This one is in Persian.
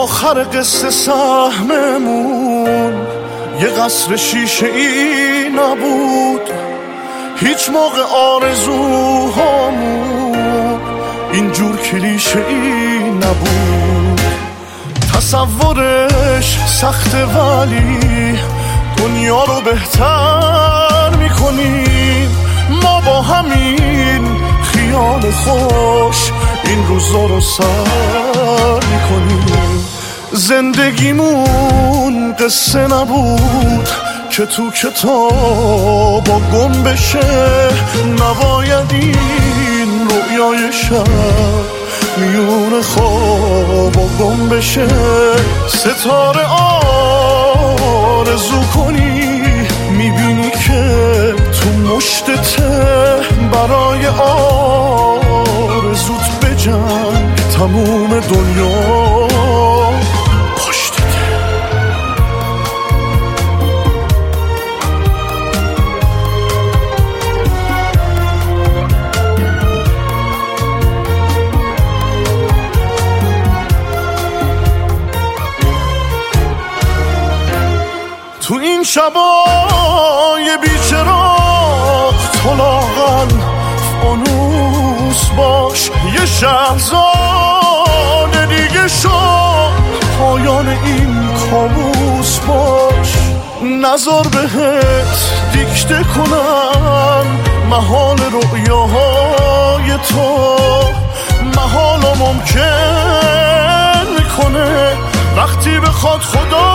آخر قصه سهممون یه قصر شیشه ای نبود، هیچ موقع آرزوهامون اینجور کلیشه ای نبود. تصورش سخته ولی دنیا رو بهتر میکنیم ما با همین خیال خوش این روزا رو سر میکنیم. زندگیمون قصه نبود که تو کتابا گم بشه، نباید این رویای شب میون خوابا گم بشه. ستاره آرزو کنی میبینی که تو مشتته، برای آرزوت بجنگ تموم دنیا پشتته. تو این شبای بیچراغ تو لاغل فانوس باش، یه شهرزاد دیگه شد پایان این کابوس باش. نذار بهت دیکته کنم محال رؤیاهای تو، محالا ممکن میکنه وقتی بخواد خدا